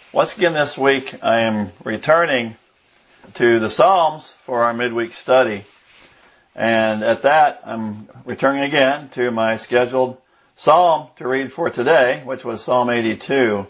Once again this week I am returning to the Psalms for our midweek study. And at that I'm returning again to my scheduled psalm to read for today, which was Psalm 82.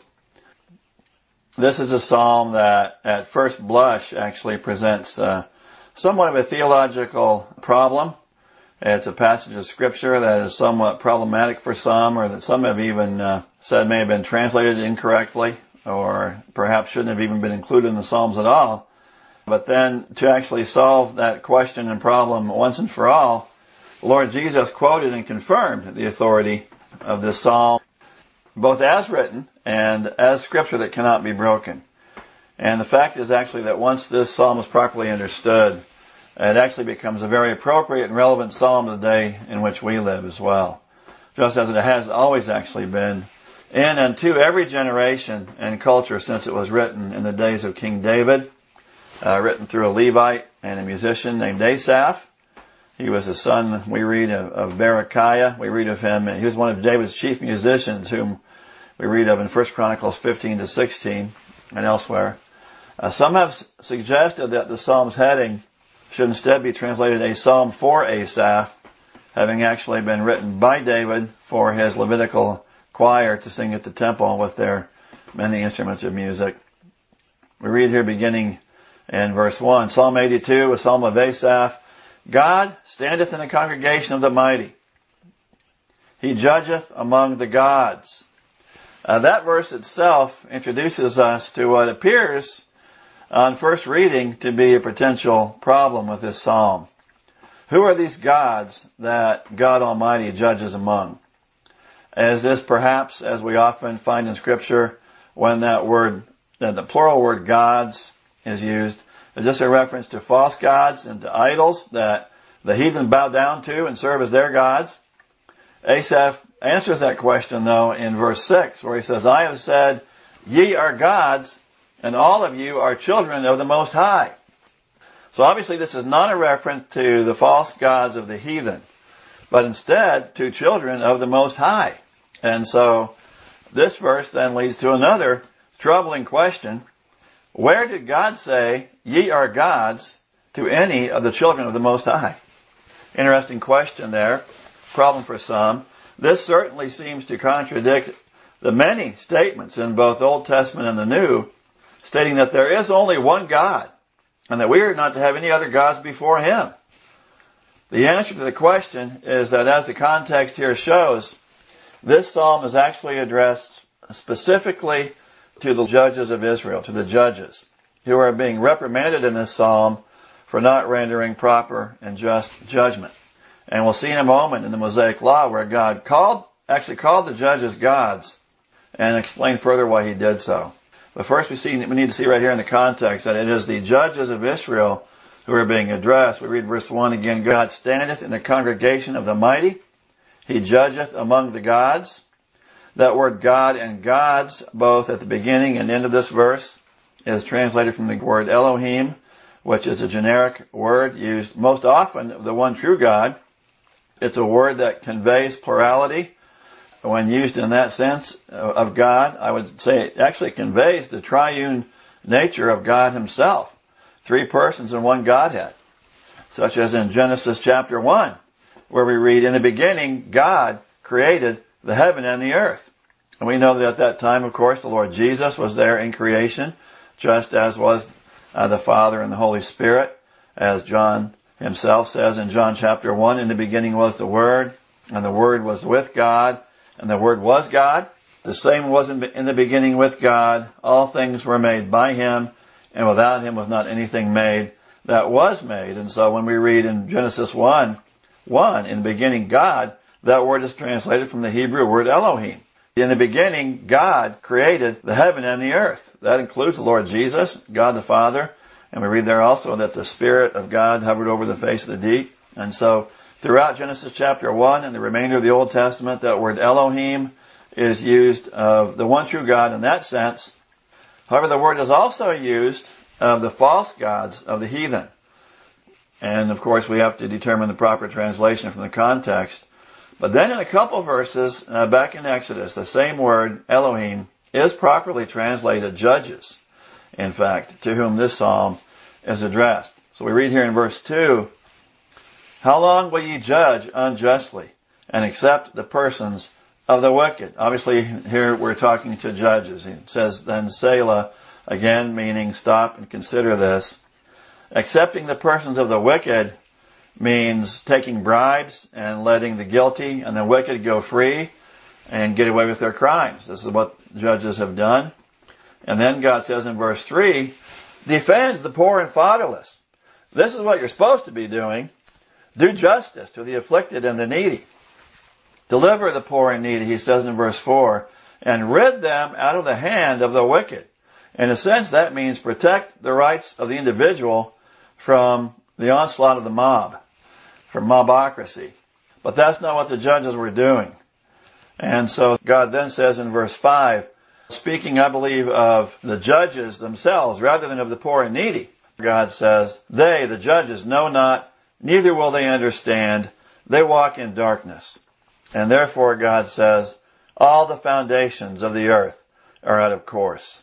This is a psalm that at first blush actually presents somewhat of a theological problem. It's a passage of scripture that is somewhat problematic for some, or that some have even said may have been translated incorrectly, or perhaps shouldn't have even been included in the Psalms at all. But then to actually solve that question and problem once and for all, the Lord Jesus quoted and confirmed the authority of this psalm, both as written and as scripture that cannot be broken. And the fact is actually that once this psalm is properly understood, it actually becomes a very appropriate and relevant psalm of the day in which we live as well. Just as it has always actually been in and to every generation and culture since it was written in the days of King David, written through a Levite and a musician named Asaph. He was the son, we read, of Berechiah. We read of him. He was one of David's chief musicians, whom we read of in 1 Chronicles 15 to 16 and elsewhere. Some have suggested that the psalm's heading should instead be translated a psalm for Asaph, having actually been written by David for his Levitical choir to sing at the temple with their many instruments of music. We read here beginning in verse 1, Psalm 82, a psalm of Asaph. God standeth in the congregation of the mighty. He judgeth among the gods. That verse itself introduces us to what appears on first reading to be a potential problem with this psalm. Who are these gods that God Almighty judges among? Is this perhaps, as we often find in Scripture, when the plural word gods is used, is this a reference to false gods and to idols that the heathen bow down to and serve as their gods? Asaph answers that question, though, in verse 6, where he says, I have said, ye are gods, and all of you are children of the Most High. So obviously this is not a reference to the false gods of the heathen, but instead to children of the Most High. And so this verse then leads to another troubling question. Where did God say, ye are gods, to any of the children of the Most High? Interesting question there. Problem for some. This certainly seems to contradict the many statements in both Old Testament and the New, stating that there is only one God, and that we are not to have any other gods before Him. The answer to the question is that, as the context here shows, this psalm is actually addressed specifically to the judges of Israel, to the judges, who are being reprimanded in this psalm for not rendering proper and just judgment. And we'll see in a moment in the Mosaic Law where God called the judges gods, and explain further why He did so. But first we need to see right here in the context that it is the judges of Israel who are being addressed. We read verse 1 again, God standeth in the congregation of the mighty. He judgeth among the gods. That word God and gods, both at the beginning and end of this verse, is translated from the word Elohim, which is a generic word used most often of the one true God. It's a word that conveys plurality. When used in that sense of God, I would say it actually conveys the triune nature of God Himself. 3 persons in one Godhead. Such as in Genesis chapter 1, where we read, in the beginning, God created the heaven and the earth. And we know that at that time, of course, the Lord Jesus was there in creation, just as was the Father and the Holy Spirit, as John himself says in John chapter 1, in the beginning was the Word, and the Word was with God, and the Word was God. The same was in the beginning with God. All things were made by Him, and without Him was not anything made that was made. And so when we read in Genesis 1, in the beginning God, that word is translated from the Hebrew word Elohim. In the beginning, God created the heaven and the earth. That includes the Lord Jesus, God the Father. And we read there also that the Spirit of God hovered over the face of the deep. And so throughout Genesis chapter 1 and the remainder of the Old Testament, that word Elohim is used of the one true God in that sense. However, the word is also used of the false gods of the heathen. And of course, we have to determine the proper translation from the context. But then in a couple verses back in Exodus, the same word, Elohim, is properly translated judges, in fact, to whom this psalm is addressed. So we read here in verse 2, how long will ye judge unjustly and accept the persons of the wicked? Obviously, here we're talking to judges. He says, then Selah, again meaning stop and consider this. Accepting the persons of the wicked means taking bribes and letting the guilty and the wicked go free and get away with their crimes. This is what judges have done. And then God says in verse 3, defend the poor and fatherless. This is what you're supposed to be doing. Do justice to the afflicted and the needy. Deliver the poor and needy, he says in verse 4, and rid them out of the hand of the wicked. In a sense, that means protect the rights of the individual from the onslaught of the mob, from mobocracy. But that's not what the judges were doing. And so God then says in verse 5, speaking, I believe, of the judges themselves rather than of the poor and needy, God says, they, the judges, know not, neither will they understand. They walk in darkness. And therefore, God says, all the foundations of the earth are out of course.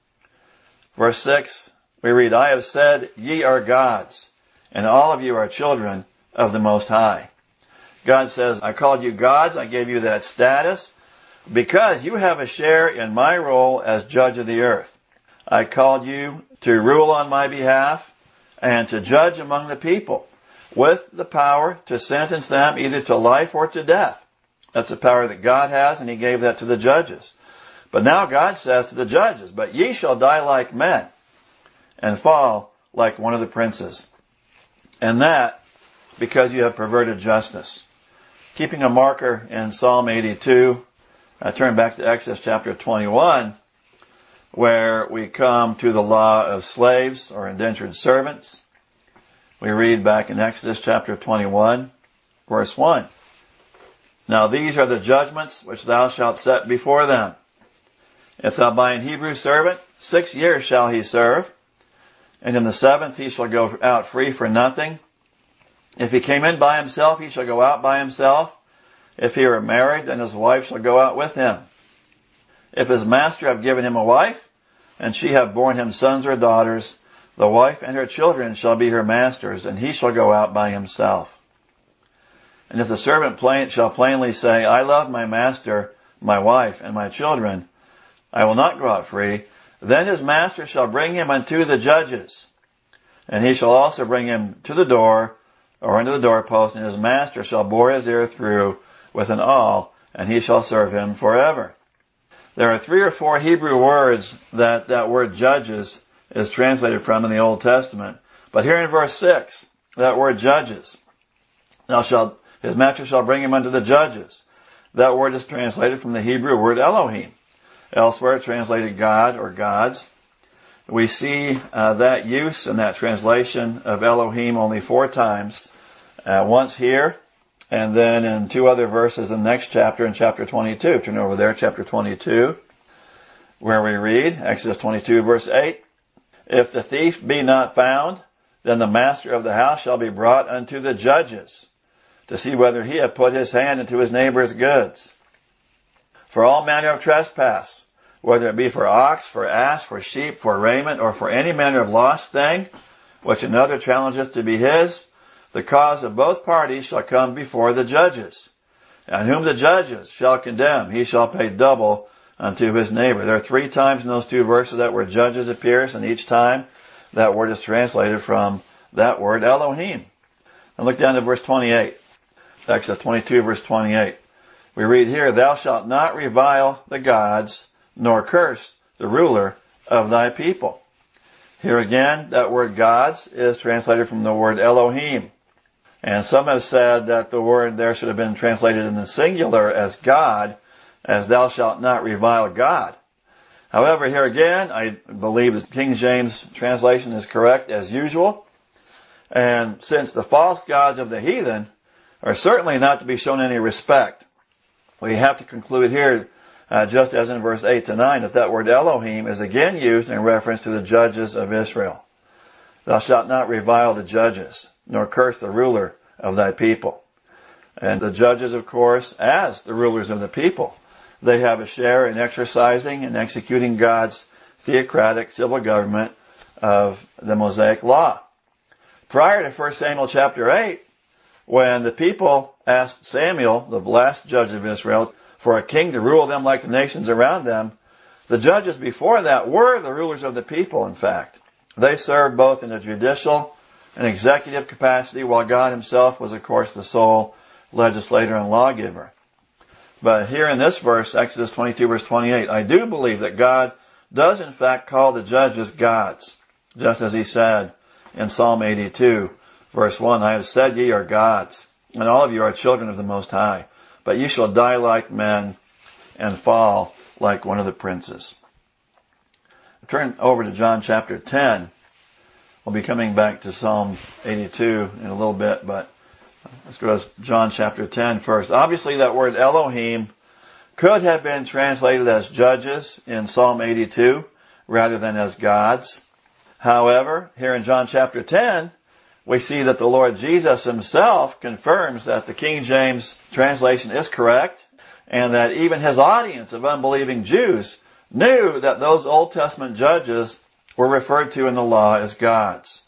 Verse 6, we read, I have said, ye are gods, and all of you are children of the Most High. God says, I called you gods, I gave you that status, because you have a share in my role as judge of the earth. I called you to rule on my behalf and to judge among the people with the power to sentence them either to life or to death. That's the power that God has, and he gave that to the judges. But now God says to the judges, but ye shall die like men and fall like one of the princes. And that because you have perverted justice. Keeping a marker in Psalm 82, I turn back to Exodus chapter 21, where we come to the law of slaves or indentured servants. We read back in Exodus chapter 21, verse 1. Now these are the judgments which thou shalt set before them. If thou buy an Hebrew servant, 6 years shall he serve, and in the 7th he shall go out free for nothing. If he came in by himself, he shall go out by himself. If he were married, then his wife shall go out with him. If his master have given him a wife, and she have borne him sons or daughters, the wife and her children shall be her master's, and he shall go out by himself. And if the servant shall plainly say, I love my master, my wife, and my children, I will not go out free, then his master shall bring him unto the judges, and he shall also bring him to the door, or unto the doorpost, and his master shall bore his ear through with an awl, and he shall serve him forever. There are 3 or 4 Hebrew words that word judges is translated from in the Old Testament. But here in verse 6, that word judges, his master shall bring him unto the judges. That word is translated from the Hebrew word Elohim. Elsewhere translated God or gods. We see that use and that translation of Elohim only 4 times. Once here, and then in 2 other verses in the next chapter, in chapter 22. Turn over there, chapter 22, where we read, Exodus 22, verse 8, if the thief be not found, then the master of the house shall be brought unto the judges, to see whether he have put his hand into his neighbor's goods. For all manner of trespass, whether it be for ox, for ass, for sheep, for raiment, or for any manner of lost thing, which another challengeth to be his, the cause of both parties shall come before the judges. And whom the judges shall condemn, he shall pay double unto his neighbor. There are 3 times in those 2 verses that word judges appears, and each time that word is translated from that word Elohim. And look down to verse 28. Exodus 22, verse 28. We read here, thou shalt not revile the gods, nor curse the ruler of thy people. Here again, that word gods is translated from the word Elohim. And some have said that the word there should have been translated in the singular as God, as thou shalt not revile God. However, here again, I believe that King James translation is correct as usual. And since the false gods of the heathen are certainly not to be shown any respect, we have to conclude here, just as in verse 8 to 9, that word Elohim is again used in reference to the judges of Israel. Thou shalt not revile the judges, nor curse the ruler of thy people. And the judges, of course, as the rulers of the people, they have a share in exercising and executing God's theocratic civil government of the Mosaic Law. Prior to 1 Samuel chapter 8, when the people asked Samuel, the last judge of Israel, for a king to rule them like the nations around them, the judges before that were the rulers of the people, in fact. They served both in a judicial and executive capacity, while God himself was, of course, the sole legislator and lawgiver. But here in this verse, Exodus 22, verse 28, I do believe that God does, in fact, call the judges gods, just as he said in Psalm 82, verse 1, I have said ye are gods, and all of you are children of the Most High, but ye shall die like men and fall like one of the princes. Turn over to John chapter 10. We'll be coming back to Psalm 82 in a little bit, but let's go to John chapter 10 first. Obviously, that word Elohim could have been translated as judges in Psalm 82 rather than as gods. However, here in John chapter 10, we see that the Lord Jesus himself confirms that the King James translation is correct, and that even his audience of unbelieving Jews knew that those Old Testament judges were referred to in the law as gods.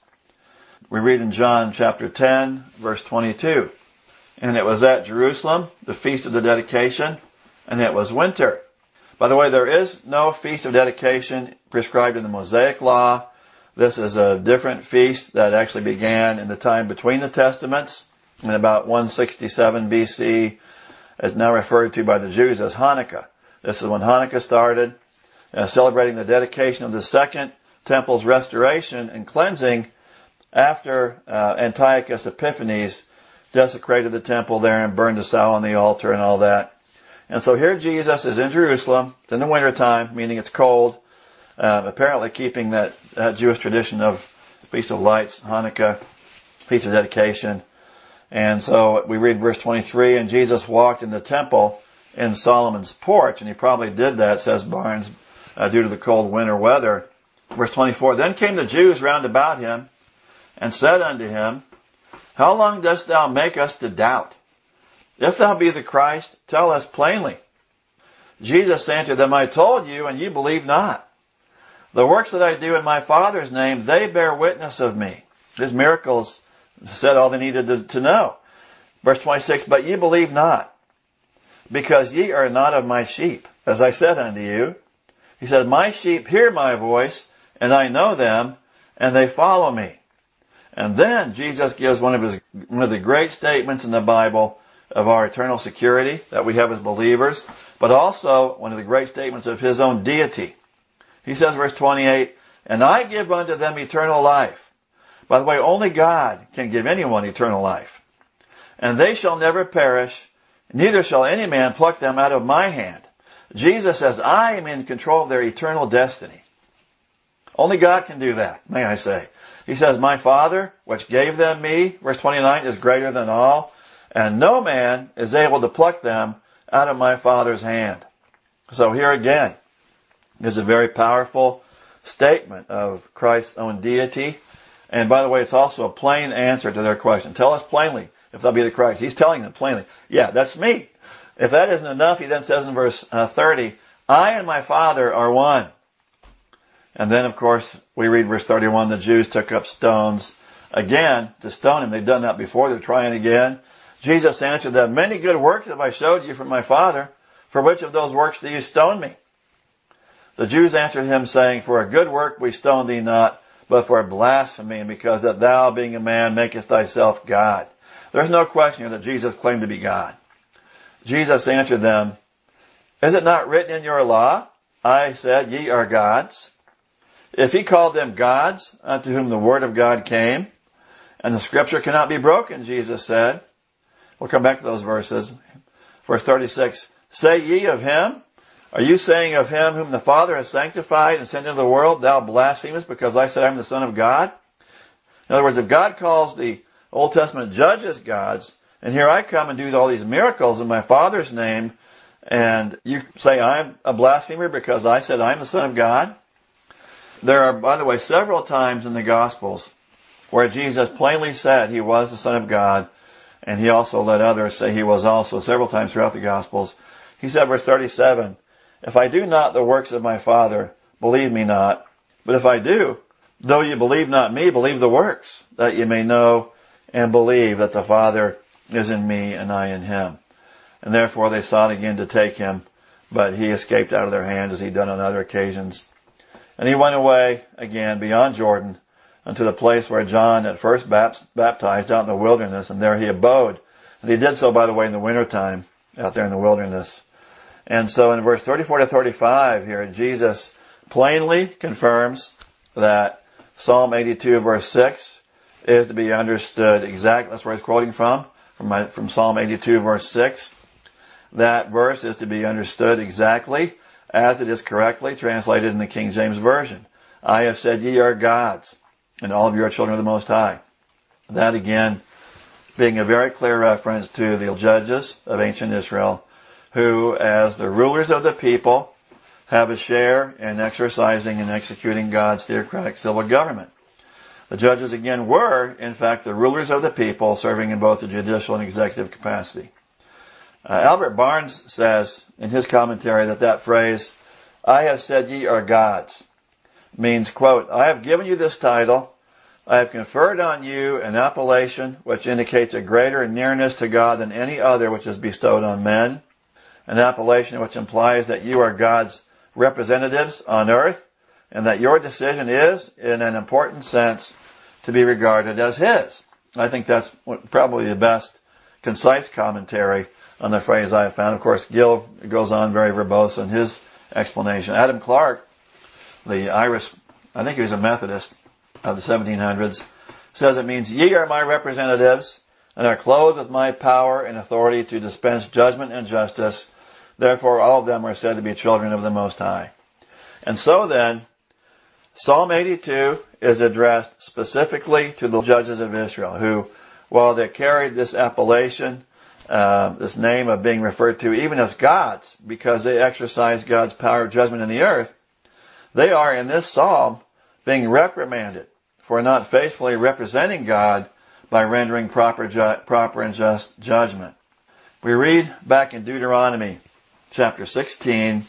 We read in John chapter 10, verse 22, and it was at Jerusalem, the feast of the dedication, and it was winter. By the way, there is no feast of dedication prescribed in the Mosaic Law. This is a different feast that actually began in the time between the Testaments, in about 167 BC. It's now referred to by the Jews as Hanukkah. This is when Hanukkah started, celebrating the dedication of the second temple's restoration and cleansing after Antiochus Epiphanes desecrated the temple there and burned a sow on the altar and all that. And so here Jesus is in Jerusalem. It's in the wintertime, meaning it's cold, apparently keeping that Jewish tradition of Feast of Lights, Hanukkah, Feast of Dedication. And so we read verse 23, and Jesus walked in the temple in Solomon's porch, and he probably did that, says Barnes, due to the cold winter weather. Verse 24, then came the Jews round about him, and said unto him, how long dost thou make us to doubt? If thou be the Christ, tell us plainly. Jesus answered them, I told you, and ye believe not. The works that I do in my Father's name, they bear witness of me. His miracles said all they needed to know. Verse 26, but ye believe not, because ye are not of my sheep, as I said unto you. He said, my sheep hear my voice, and I know them, and they follow me. And then Jesus gives one of the great statements in the Bible of our eternal security that we have as believers, but also one of the great statements of his own deity. He says, verse 28, and I give unto them eternal life. By the way, only God can give anyone eternal life. And they shall never perish, neither shall any man pluck them out of my hand. Jesus says, I am in control of their eternal destiny. Only God can do that, may I say. He says, my Father, which gave them me, verse 29, is greater than all, and no man is able to pluck them out of my Father's hand. So here again is a very powerful statement of Christ's own deity. And by the way, it's also a plain answer to their question. Tell us plainly if thou be the Christ. He's telling them plainly, yeah, that's me. If that isn't enough, he then says in verse 30, I and my Father are one. And then, of course, we read verse 31, the Jews took up stones again to stone him. They've done that before. They're trying again. Jesus answered them, many good works have I showed you from my Father. For which of those works do you stone me? The Jews answered him, saying, for a good work we stone thee not, but for blasphemy, and because that thou, being a man, makest thyself God. There's no question here that Jesus claimed to be God. Jesus answered them, is it not written in your law, I said, ye are gods? If he called them gods, unto whom the word of God came, and the scripture cannot be broken, Jesus said. We'll come back to those verses. Verse 36, say ye of him, are you saying of him whom the Father has sanctified and sent into the world, thou blasphemest, because I said I am the Son of God? In other words, if God calls the Old Testament judges gods, and here I come and do all these miracles in my Father's name, and you say I'm a blasphemer because I said I'm the Son of God? There are, by the way, several times in the Gospels where Jesus plainly said he was the Son of God, and he also let others say he was also, several times throughout the Gospels. He said, verse 37, if I do not the works of my Father, believe me not. But if I do, though you believe not me, believe the works, that you may know and believe that the Father is in me and I in him. And therefore they sought again to take him, but he escaped out of their hand as he'd done on other occasions. And he went away again beyond Jordan unto the place where John at first baptized out in the wilderness, and there he abode. And he did so, by the way, in the wintertime, out there in the wilderness. And so in verse 34 to 35 here, Jesus plainly confirms that Psalm 82 verse 6 is to be understood exactly. That's where he's quoting from Psalm 82 verse 6. That verse is to be understood exactly as it is correctly translated in the King James Version. I have said ye are gods, and all of you are children of the Most High. That again being a very clear reference to the judges of ancient Israel, who, as the rulers of the people, have a share in exercising and executing God's theocratic civil government. The judges again were, in fact, the rulers of the people, serving in both the judicial and executive capacity. Albert Barnes says in his commentary that phrase, I have said ye are gods, means, quote, I have given you this title, I have conferred on you an appellation which indicates a greater nearness to God than any other which is bestowed on men, an appellation which implies that you are God's representatives on earth, and that your decision is, in an important sense, to be regarded as his. I think that's probably the best concise commentary on the phrase I have found. Of course, Gill goes on very verbose in his explanation. Adam Clark, the Irish, I think he was a Methodist of the 1700s, says it means, ye are my representatives, and are clothed with my power and authority to dispense judgment and justice. Therefore, all of them are said to be children of the Most High. And so then, Psalm 82 is addressed specifically to the judges of Israel, who, while they carried this appellation, this name of being referred to even as gods, because they exercise God's power of judgment in the earth, they are in this psalm being reprimanded for not faithfully representing God by rendering proper and just judgment. We read back in Deuteronomy chapter 16,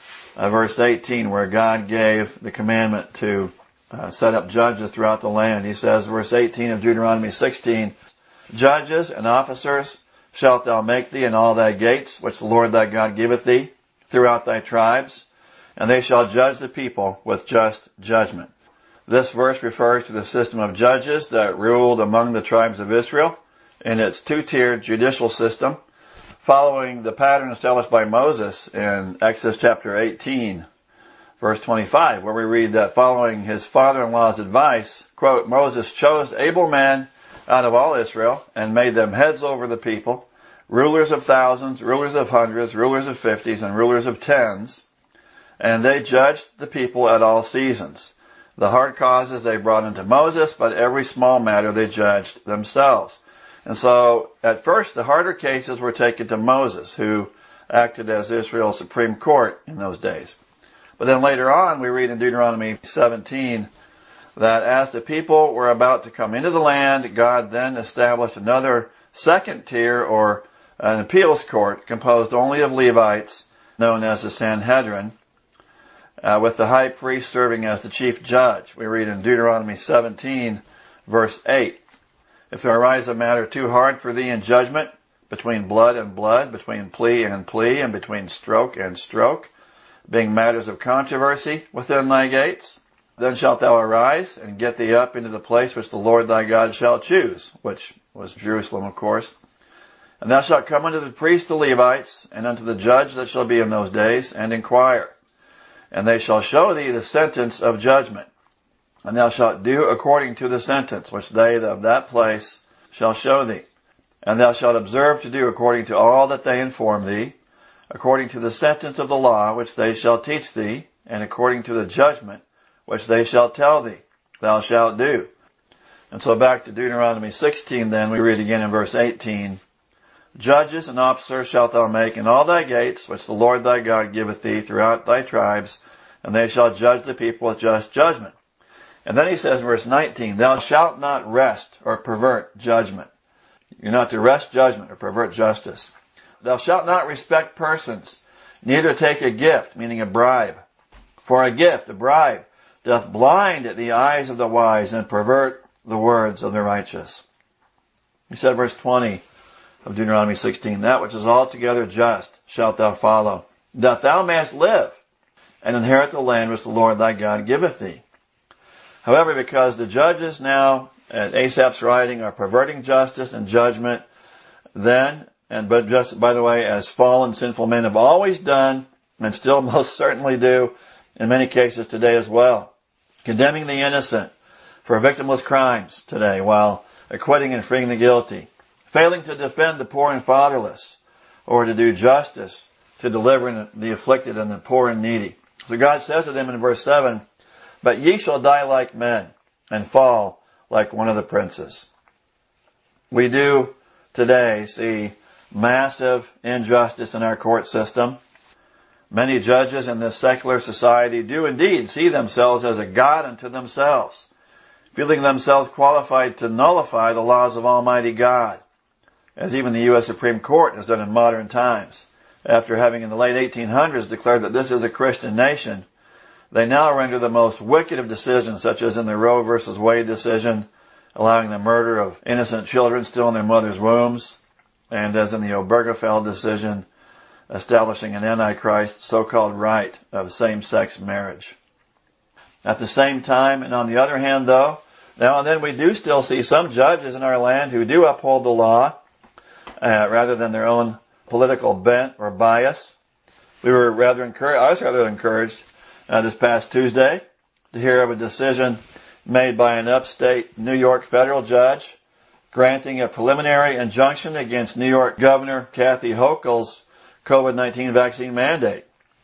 verse 18, where God gave the commandment to set up judges throughout the land. He says, verse 18 of Deuteronomy 16, judges and officers shalt thou make thee in all thy gates, which the Lord thy God giveth thee, throughout thy tribes, and they shall judge the people with just judgment. This verse refers to the system of judges that ruled among the tribes of Israel in its two-tiered judicial system, following the pattern established by Moses in Exodus chapter 18, verse 25, where we read that following his father-in-law's advice, quote, Moses chose able men out of all Israel and made them heads over the people, rulers of thousands, rulers of hundreds, rulers of fifties, and rulers of tens, and they judged the people at all seasons. The hard causes they brought into Moses, but every small matter they judged themselves. And so, at first, the harder cases were taken to Moses, who acted as Israel's Supreme Court in those days. But then later on, we read in Deuteronomy 17 that as the people were about to come into the land, God then established another second tier, or an appeals court, composed only of Levites, known as the Sanhedrin, with the high priest serving as the chief judge. We read in Deuteronomy 17, verse 8, if there arise a matter too hard for thee in judgment, between blood and blood, between plea and plea, and between stroke and stroke, being matters of controversy within thy gates, then shalt thou arise and get thee up into the place which the Lord thy God shall choose, which was Jerusalem, of course. And thou shalt come unto the priests the Levites, and unto the judge that shall be in those days, and inquire. And they shall show thee the sentence of judgment. And thou shalt do according to the sentence which they of that place shall show thee. And thou shalt observe to do according to all that they inform thee, according to the sentence of the law which they shall teach thee, and according to the judgment which they shall tell thee, thou shalt do. And so back to Deuteronomy 16 then, we read again in verse 18, judges and officers shalt thou make in all thy gates, which the Lord thy God giveth thee throughout thy tribes, and they shall judge the people with just judgment. And then he says in verse 19, thou shalt not wrest or pervert judgment. You're not to wrest judgment or pervert justice. thou shalt not respect persons, neither take a gift, meaning a bribe. For a gift, a bribe, doth blind the eyes of the wise and pervert the words of the righteous. He said, verse 20 of Deuteronomy 16, that which is altogether just shalt thou follow, that thou mayest live and inherit the land which the Lord thy God giveth thee. However, because the judges now, at Asaph's writing, are perverting justice and judgment, but just, by the way, as fallen, sinful men have always done, and still most certainly do, in many cases today as well, condemning the innocent for victimless crimes today, while acquitting and freeing the guilty, failing to defend the poor and fatherless, or to do justice to deliver the afflicted and the poor and needy. So God says to them in verse 7, but ye shall die like men, and fall like one of the princes. We do today see massive injustice in our court system. Many judges in this secular society do indeed see themselves as a god unto themselves, feeling themselves qualified to nullify the laws of Almighty God, as even the U.S. Supreme Court has done in modern times. After having in the late 1800s declared that this is a Christian nation, they now render the most wicked of decisions, such as in the Roe versus Wade decision, allowing the murder of innocent children still in their mother's wombs, and as in the Obergefell decision, establishing an Antichrist so-called right of same-sex marriage. At the same time, and on the other hand, though, now and then we do still see some judges in our land who do uphold the law rather than their own political bent or bias. I was rather encouraged this past Tuesday to hear of a decision made by an upstate New York federal judge granting a preliminary injunction against New York Governor Kathy Hochul's COVID-19 vaccine mandate,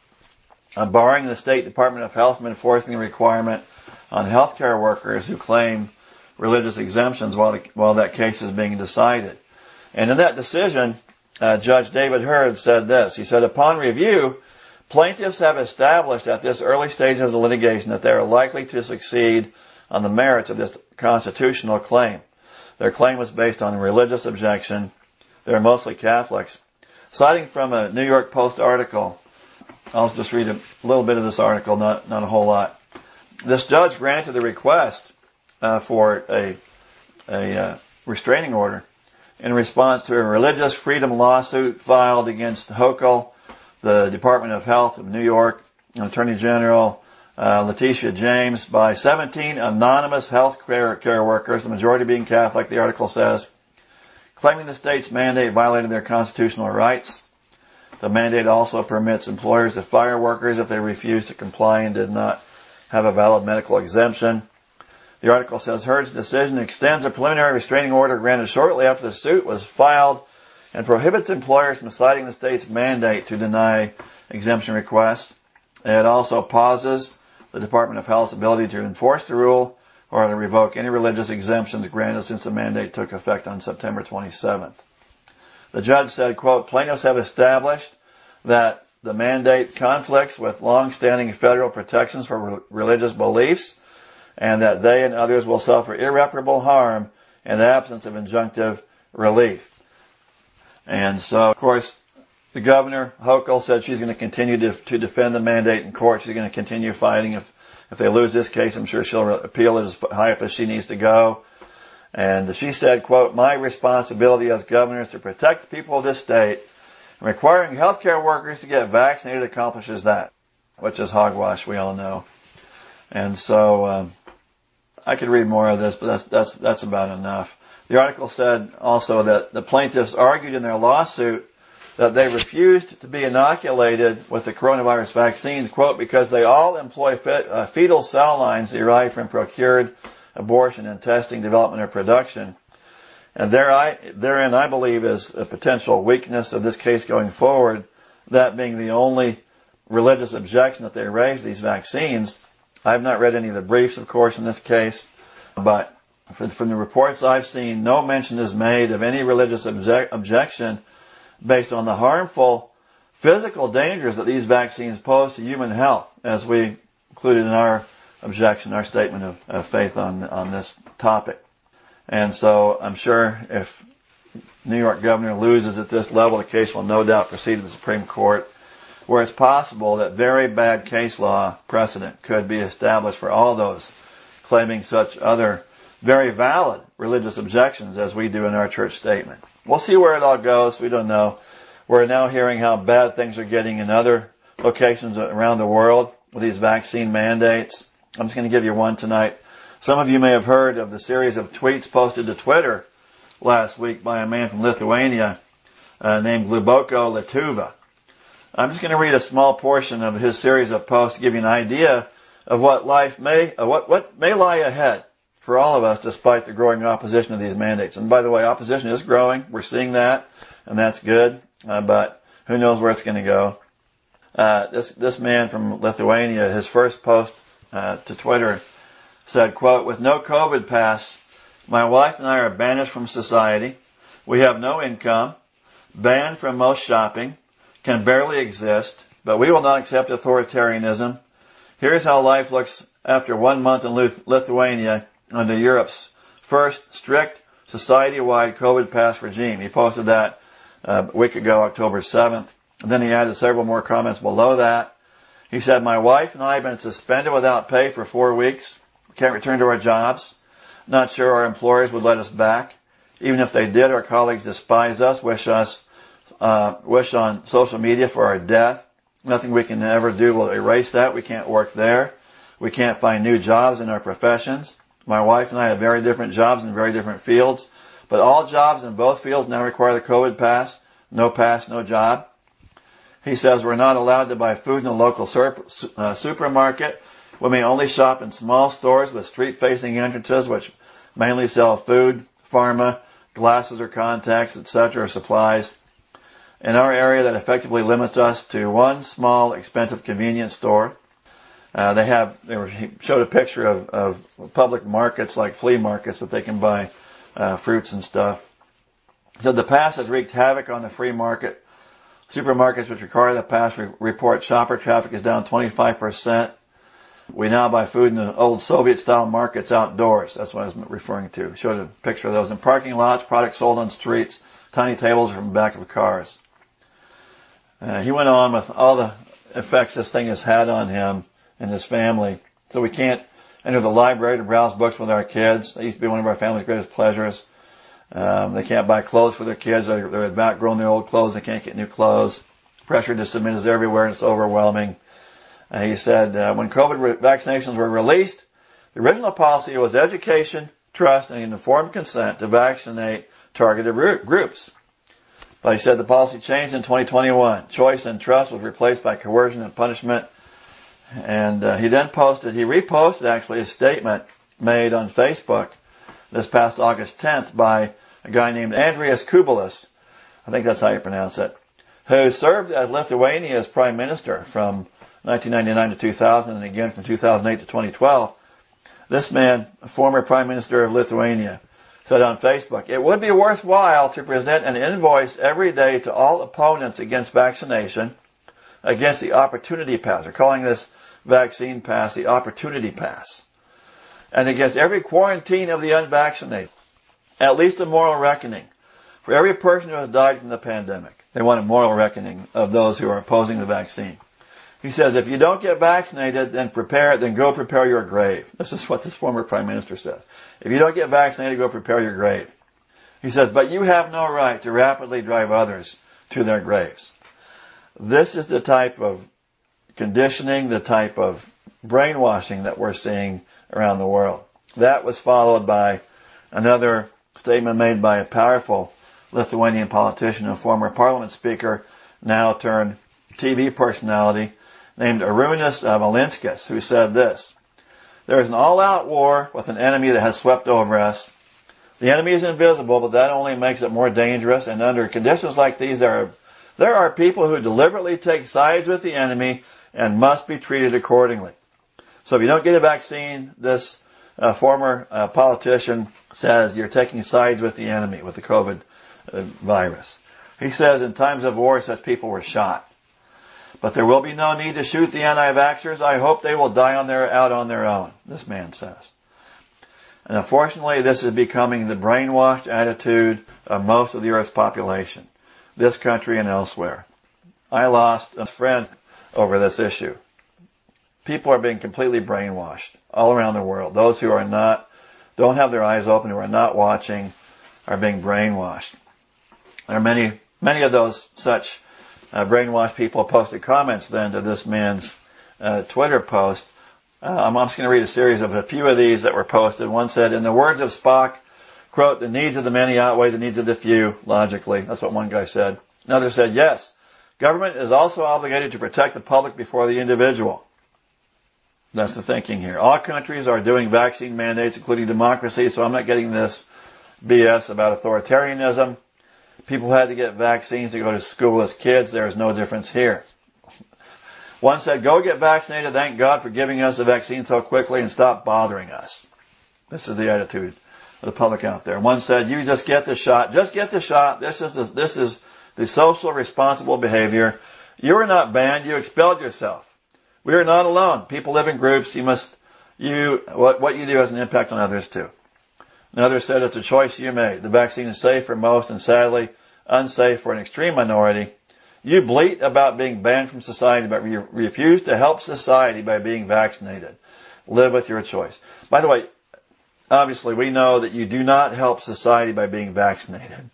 barring the State Department of Health from enforcing the requirement on healthcare workers who claim religious exemptions while that case is being decided. And in that decision, Judge David Hurd said this. He said, upon review, plaintiffs have established at this early stage of the litigation that they are likely to succeed on the merits of this constitutional claim. Their claim was based on a religious objection. They are mostly Catholics. Citing from a New York Post article, I'll just read a little bit of this article, not a whole lot. This judge granted the request for a restraining order in response to a religious freedom lawsuit filed against Hochul, the Department of Health of New York, and Attorney General Letitia James, by 17 anonymous health care workers, the majority being Catholic, the article says, claiming the state's mandate violated their constitutional rights. The mandate also permits employers to fire workers if they refuse to comply and did not have a valid medical exemption. The article says Hurd's decision extends a preliminary restraining order granted shortly after the suit was filed and prohibits employers from citing the state's mandate to deny exemption requests. It also pauses the Department of Health's ability to enforce the rule or to revoke any religious exemptions granted since the mandate took effect on September 27th. The judge said, quote, plaintiffs have established that the mandate conflicts with long-standing federal protections for religious beliefs and that they and others will suffer irreparable harm in the absence of injunctive relief. And so, of course, the governor, Hochul, said she's going to continue to defend the mandate in court. She's going to continue fighting. If they lose this case, I'm sure she'll appeal it as high up as she needs to go. And she said, quote, my responsibility as governor is to protect the people of this state. And requiring healthcare workers to get vaccinated accomplishes that, which is hogwash, we all know. And so I could read more of this, but that's about enough. The article said also that the plaintiffs argued in their lawsuit that they refused to be inoculated with the coronavirus vaccines, quote, because they all employ fetal cell lines derived from procured abortion and testing, development, or production. And therein, I believe, is a potential weakness of this case going forward, that being the only religious objection that they raised to these vaccines. I've not read any of the briefs, of course, in this case, but from the reports I've seen, no mention is made of any religious objection based on the harmful physical dangers that these vaccines pose to human health, as we included in our objection, our statement of faith on this topic. And so I'm sure if New York governor loses at this level, the case will no doubt proceed to the Supreme Court, where it's possible that very bad case law precedent could be established for all those claiming such other very valid religious objections as we do in our church statement. We'll see where it all goes. We don't know. We're now hearing how bad things are getting in other locations around the world with these vaccine mandates. I'm just going to give you one tonight. Some of you may have heard of the series of tweets posted to Twitter last week by a man from Lithuania named Gluboko Lietuva. I'm just going to read a small portion of his series of posts to give you an idea of what life may lie ahead for all of us despite the growing opposition to these mandates. And by the way, opposition is growing. We're seeing that, and that's good. But who knows where it's going to go. This man from Lithuania, his first post to Twitter said, quote, "With no COVID pass, my wife and I are banished from society. We have no income, banned from most shopping, can barely exist, but we will not accept authoritarianism. Here's how life looks after 1 month in Lithuania under Europe's first strict society-wide COVID pass regime." He posted that a week ago, October 7th. And then he added several more comments below that. He said, "My wife and I have been suspended without pay for 4 weeks. We can't return to our jobs. Not sure our employers would let us back. Even if they did, our colleagues despise us, wish on social media for our death. Nothing we can ever do will erase that. We can't work there. We can't find new jobs in our professions. My wife and I have very different jobs in very different fields, but all jobs in both fields now require the COVID pass. No pass, no job." He says, "We're not allowed to buy food in the local supermarket. We may only shop in small stores with street-facing entrances, which mainly sell food, pharma, glasses or contacts, etc., or supplies. In our area, that effectively limits us to one small, expensive convenience store." He showed a picture of public markets like flea markets that they can buy fruits and stuff. He said the pass has wreaked havoc on the free market. Supermarkets which require the pass report shopper traffic is down 25%. We now buy food in the old Soviet-style markets outdoors. That's what I was referring to. He showed a picture of those in parking lots, products sold on streets, tiny tables from the back of cars. He went on with all the effects this thing has had on him and his family. So we can't enter the library to browse books with our kids. That used to be one of our family's greatest pleasures. They can't buy clothes for their kids. They're outgrown their old clothes. They can't get new clothes. Pressure to submit is everywhere, and it's overwhelming. He said, when COVID vaccinations were released, the original policy was education, trust, and informed consent to vaccinate targeted groups. But he said the policy changed in 2021. Choice and trust was replaced by coercion and punishment. And he reposted actually a statement made on Facebook this past August 10th by a guy named Andrius Kubilius, I think that's how you pronounce it, who served as Lithuania's prime minister from 1999 to 2000 and again from 2008 to 2012. This man, a former prime minister of Lithuania, said on Facebook, "It would be worthwhile to present an invoice every day to all opponents against vaccination, against the opportunity pass." They're calling this vaccine pass the opportunity pass. "And against every quarantine of the unvaccinated. At least a moral reckoning. For every person who has died from the pandemic." They want a moral reckoning of those who are opposing the vaccine. He says, "If you don't get vaccinated, then go prepare your grave." This is what this former prime minister says. If you don't get vaccinated, go prepare your grave. He says, "But you have no right to rapidly drive others to their graves." This is the type of conditioning, the type of brainwashing that we're seeing around the world. That was followed by another statement made by a powerful Lithuanian politician and former parliament speaker, now turned TV personality, named Arūnas Valinskas, who said this: "There is an all-out war with an enemy that has swept over us. The enemy is invisible, but that only makes it more dangerous, and under conditions like these, there are people who deliberately take sides with the enemy and must be treated accordingly." So if you don't get a vaccine, this former politician says you're taking sides with the enemy, with the COVID virus. He says in times of war, such people were shot. But there will be no need to shoot the anti-vaxxers. I hope they will die out on their own, this man says. And unfortunately, this is becoming the brainwashed attitude of most of the earth's population, this country and elsewhere. I lost a friend over this issue. People are being completely brainwashed all around the world. Those who don't have their eyes open, who are not watching, are being brainwashed. There are many of those such brainwashed people posted comments then to this man's Twitter post. I'm just going to read a series of a few of these that were posted. One said, in the words of Spock, quote, the needs of the many outweigh the needs of the few, logically. That's what one guy said. Another said, yes, government is also obligated to protect the public before the individual. That's the thinking here. All countries are doing vaccine mandates, including democracy, so I'm not getting this BS about authoritarianism. People had to get vaccines to go to school as kids. There is no difference here. One said, go get vaccinated. Thank God for giving us the vaccine so quickly and stop bothering us. This is the attitude of the public out there. One said, you just get the shot. Just get the shot. This is the social responsible behavior. You are not banned. You expelled yourself. We are not alone. People live in groups. What you do has an impact on others too. Another said, it's a choice you made. The vaccine is safe for most and sadly unsafe for an extreme minority. You bleat about being banned from society, but you refuse to help society by being vaccinated. Live with your choice. By the way, obviously we know that you do not help society by being vaccinated.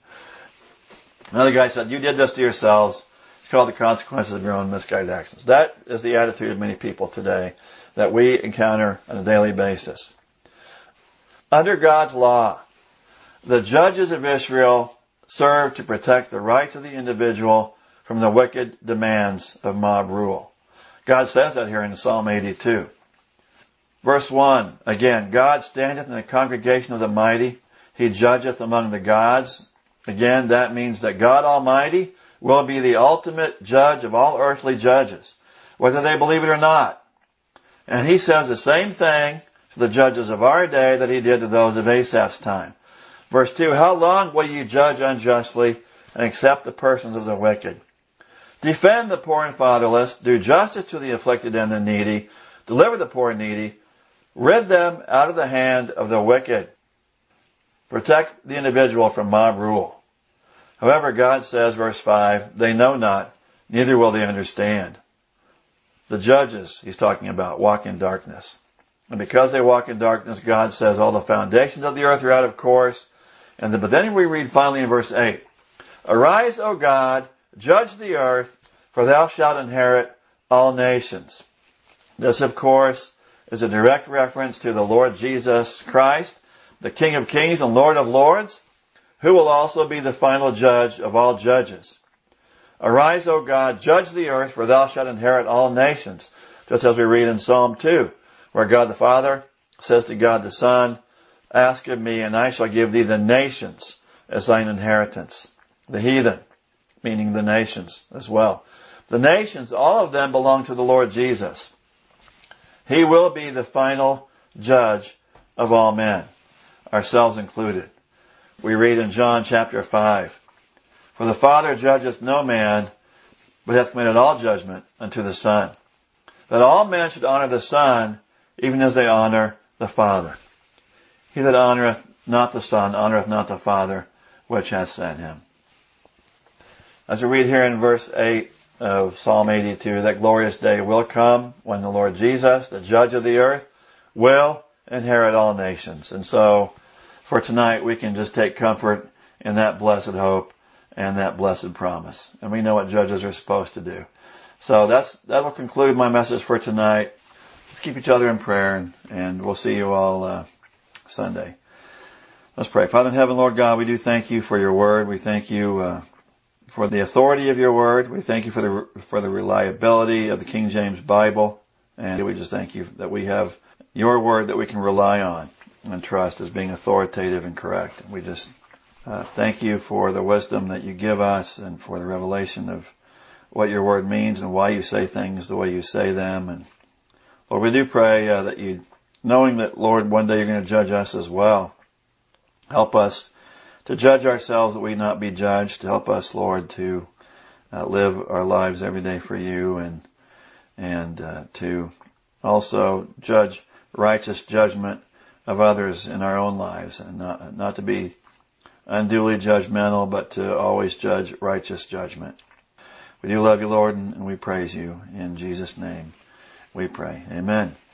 Another guy said, you did this to yourselves. It's called the consequences of your own misguided actions. That is the attitude of many people today that we encounter on a daily basis. Under God's law, the judges of Israel serve to protect the rights of the individual from the wicked demands of mob rule. God says that here in Psalm 82. Verse 1, again, God standeth in the congregation of the mighty. He judgeth among the gods. Again, that means that God Almighty will be the ultimate judge of all earthly judges, whether they believe it or not. And he says the same thing to the judges of our day that he did to those of Asaph's time. Verse 2, how long will you judge unjustly and accept the persons of the wicked? Defend the poor and fatherless, do justice to the afflicted and the needy, deliver the poor and needy, rid them out of the hand of the wicked. Protect the individual from mob rule. However, God says, verse 5, they know not, neither will they understand. The judges, he's talking about, walk in darkness. And because they walk in darkness, God says all the foundations of the earth are out of course. But then we read finally in verse 8, arise, O God, judge the earth, for thou shalt inherit all nations. This, of course, is a direct reference to the Lord Jesus Christ, the King of Kings and Lord of Lords, who will also be the final judge of all judges. Arise, O God, judge the earth, for thou shalt inherit all nations. Just as we read in Psalm 2, where God the Father says to God the Son, ask of me, and I shall give thee the nations as thine inheritance. The heathen, meaning the nations as well. The nations, all of them belong to the Lord Jesus. He will be the final judge of all men, ourselves included. We read in John chapter 5, for the Father judgeth no man, but hath committed all judgment unto the Son, that all men should honor the Son, even as they honor the Father. He that honoreth not the Son honoreth not the Father, which hath sent him. As we read here in verse 8 of Psalm 82, that glorious day will come when the Lord Jesus, the judge of the earth, will inherit all nations. And so, for tonight, we can just take comfort in that blessed hope and that blessed promise. And we know what judges are supposed to do. So that will conclude my message for tonight. Let's keep each other in prayer, and we'll see you all Sunday. Let's pray. Father in heaven, Lord God, we do thank you for your word. We thank you for the authority of your word. We thank you for the reliability of the King James Bible. And we just thank you that we have your word that we can rely on and trust as being authoritative and correct. We just thank you for the wisdom that you give us and for the revelation of what your word means and why you say things the way you say them. And Lord, we do pray that you, knowing that, Lord, one day you're going to judge us as well, help us to judge ourselves that we not be judged. Help us, Lord, to live our lives every day for you and to also judge righteous judgment of others in our own lives, and not to be unduly judgmental, but to always judge righteous judgment. We do love you, Lord, and we praise you. In Jesus' name we pray. Amen.